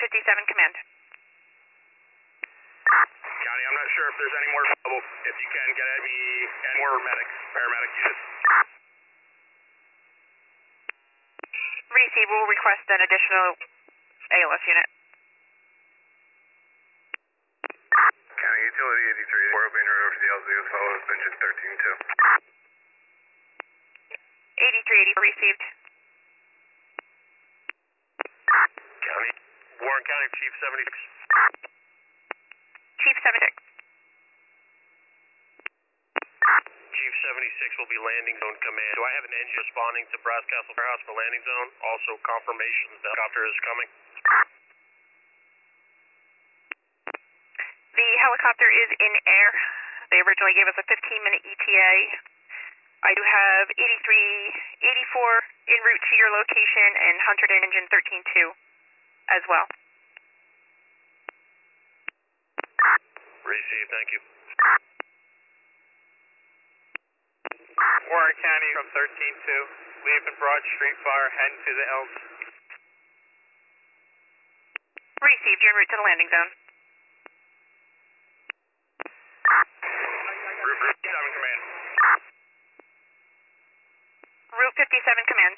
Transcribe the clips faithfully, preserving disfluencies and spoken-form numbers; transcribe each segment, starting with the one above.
fifty-seven, command. County, I'm not sure if there's any more trouble. If you can, get any, any more medics, paramedic units. Receive, we'll request an additional A L S unit. County, utility eighty-three, we're being heard over to the L Z as well as engine thirteen two. eighty-three eighty, received. County, Warren County, Chief seventy-six. Chief seventy-six. Chief seventy-six will be landing zone command. Do I have an engine responding to Brass Castle Warehouse for landing zone? Also confirmation the helicopter is coming. The helicopter is in air. They originally gave us a fifteen minute E T A. I do have eighty-three eighty-four en route to your location and Hunter and engine thirteen two as well. Receive, thank you. Warren County from thirteen two, leaving Broad Street Fire, heading to the Elks. Received, you're en route to the landing zone. Route fifty-seven, command. Route fifty-seven, command.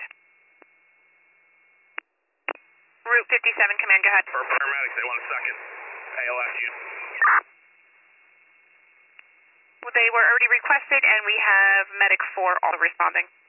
Route fifty-seven, command, go ahead. For paramedics, they want a second A L S unit. Well, they were already requested, and we have medic four all responding.